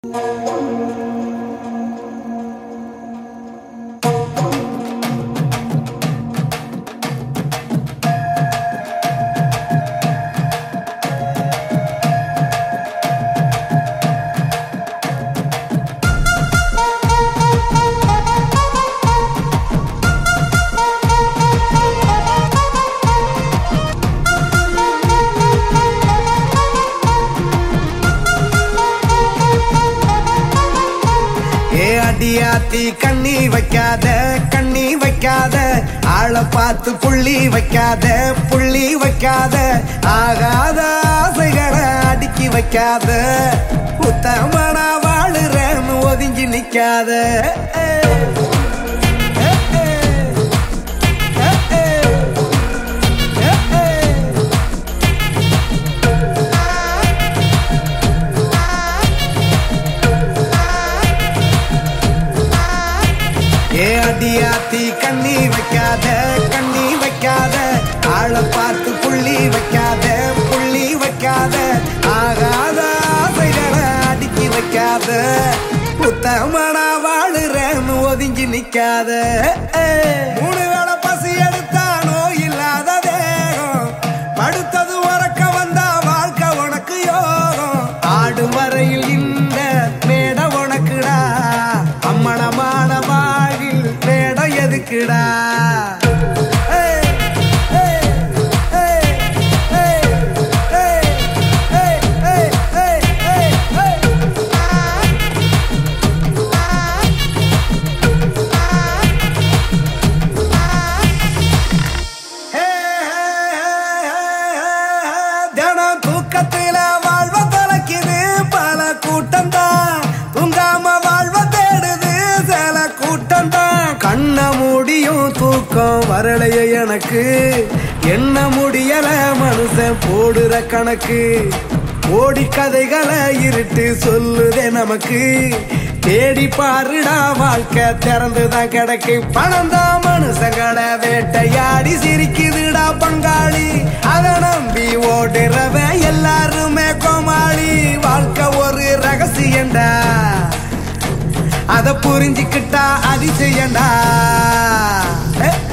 அடியாத்தி கண்ணி வைக்காத ஆள பார்த்து புள்ளி வைக்காத ஆகாத ஆசைகளை அடுக்கி வைக்காத புத்தமனா வாழுறேன்னு ஒதுங்கி நிக்காத அடியாத்தி கண்ணி வைக்காத ஆள பார்த்து புள்ளி வைக்காத ஆகாத ஆசைகளை அடுக்கி வைக்காத புத்தமனா வாழுறேன்னு ஒதுங்கி நிக்காத மூணு வேளை பசி எடுத்தா நோய் இல்லாத தேகம் படுத்தது உறக்க வந்தா வாழ்க்கை உனக்கு யோகம் ஆடும் வரையில் இந்த மேட உனக்குடா அம்மனமான வாழ்வில் மேட எதுக்குடா தூக்கத்தில வாழ்வ தொலைக்குது பல கூட்டம்தான் தூங்காம வாழ்வ தேடுது சில கூட்டம்தான் கண்ண முடியும் தூக்கம் வரலைய எனக்கு என்ன முடியல மனுஷன் போடுற கணக்கு ஓடி கதைகளை இருட்டு சொல்லுதே நமக்கு தேடி பாருடா வாழ்க்கை திறந்துதான் கிடக்கு பணம் தான் மனுஷங்களை வேட்டையாடி சிரிக்குதுடா பங்காளி அதை நம்பி ஓடுறவன் எல்லாருமே கோமாளி வாழ்க்கை ஒரு ரகசியண்டா அத புரிஞ்சுக்கிட்டா அதிசயண்டா